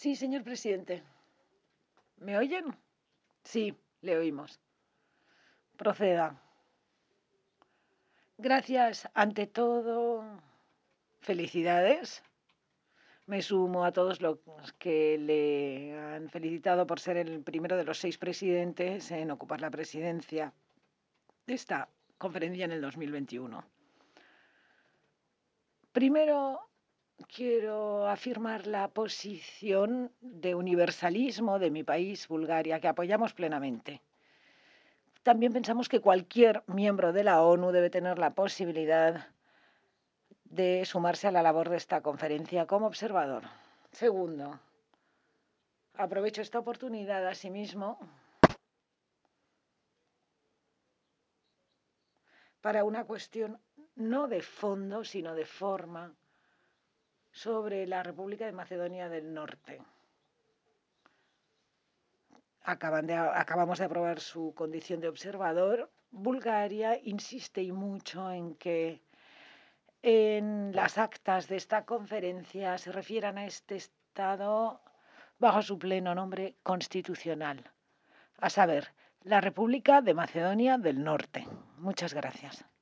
Sí, señor presidente. ¿Me oyen? Sí, le oímos. Proceda. Gracias, ante todo, felicidades. Me sumo a todos los que le han felicitado por ser el primero de los 6 presidentes en ocupar la presidencia de esta conferencia en el 2021. Primero, quiero afirmar la posición de universalismo de mi país, Bulgaria, que apoyamos plenamente. También pensamos que cualquier miembro de la ONU debe tener la posibilidad de sumarse a la labor de esta conferencia como observador. Segundo, aprovecho esta oportunidad asimismo para una cuestión no de fondo, sino de forma sobre la República de Macedonia del Norte. Acabamos de aprobar su condición de observador. Bulgaria insiste y mucho en que en las actas de esta conferencia se refieran a este Estado bajo su pleno nombre constitucional, a saber, la República de Macedonia del Norte. Muchas gracias.